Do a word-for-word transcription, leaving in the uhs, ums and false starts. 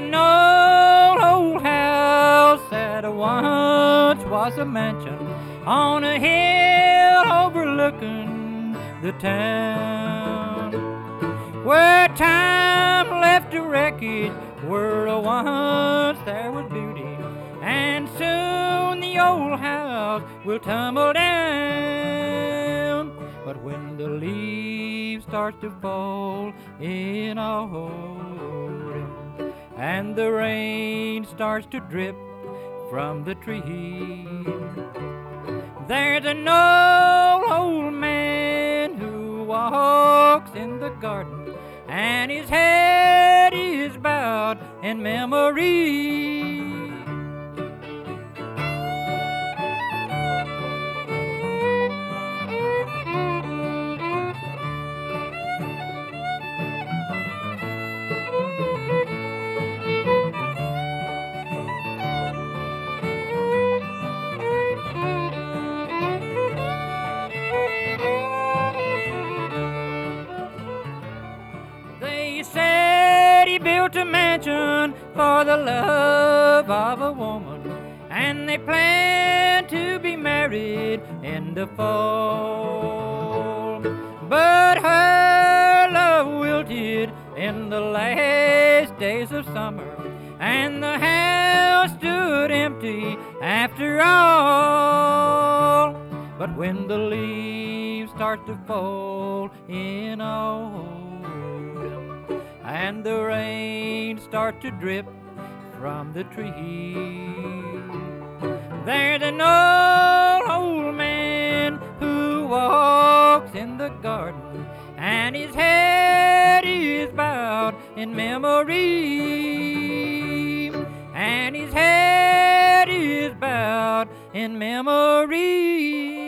an old, old house that once was a mansion on a hill overlooking the town, where time left a wreckage where once there was beauty, and soon the old house will tumble down. But when the leaves start to fall in autumn and the rain starts to drip from the trees, there's an old, old man who walks in the garden, and his head is bowed in memory. They said he built a mansion for the love of a woman, and they planned to be married in the fall. But her love wilted in the last days of summer, and the house stood empty after all. But when the leaves start to fall in autumn and the rain starts to drip from the trees, there's an old, old man who walks in the garden, and his head is bowed in memory, and his head is bowed in memory.